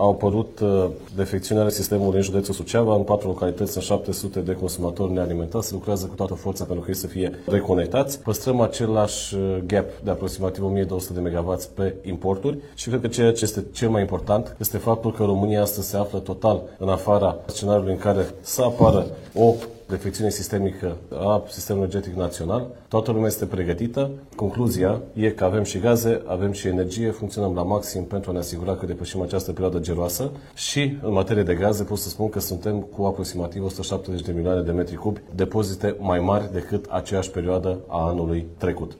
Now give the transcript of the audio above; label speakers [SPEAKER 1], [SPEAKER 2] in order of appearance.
[SPEAKER 1] au apărut defecțiuni ale sistemului în județul Suceava, în 4 localități sunt 700 de consumatori nealimentați, se lucrează cu toată forța pentru că ei să fie reconectați. Păstrăm același gap de aproximativ 1200 de MW pe importuri și cred că ceea ce este cel mai important este faptul că România astăzi se află total în afara scenariului în care să apară o defecțiune sistemică a sistemului energetic național. Toată lumea este pregătită. Concluzia e că avem și gaze, avem și energie, funcționăm la maxim pentru a ne asigura că depășim această perioadă geroasă și în materie de gaze pot să spun că suntem cu aproximativ 170 de milioane de metri cubi depozite mai mari decât aceeași perioadă a anului trecut.